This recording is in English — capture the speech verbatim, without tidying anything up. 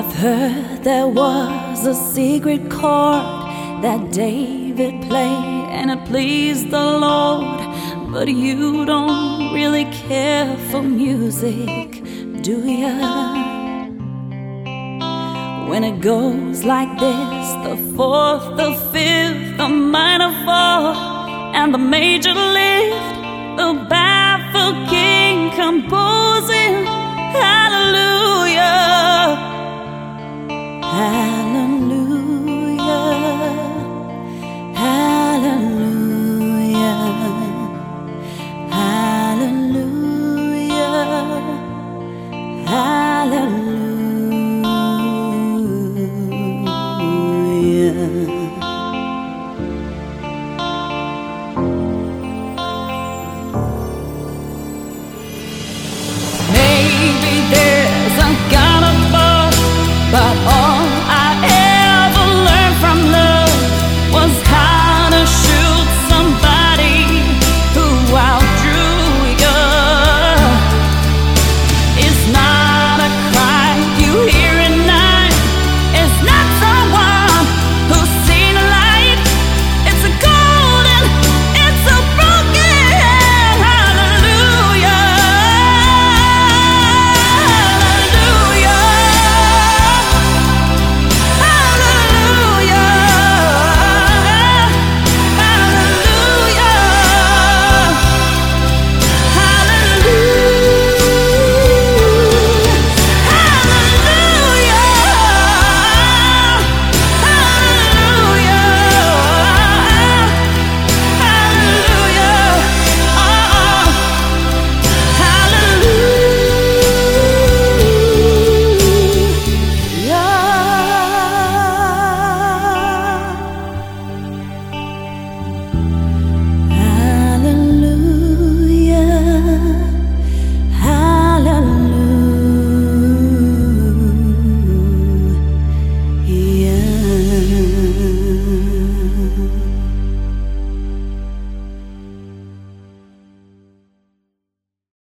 I've heard there was a secret chord that David played and it pleased the Lord. But you don't really care for music, do ya? When it goes like this, the fourth, the fifth, the minor fall, and the major lift, the baffled king composing hallelujah.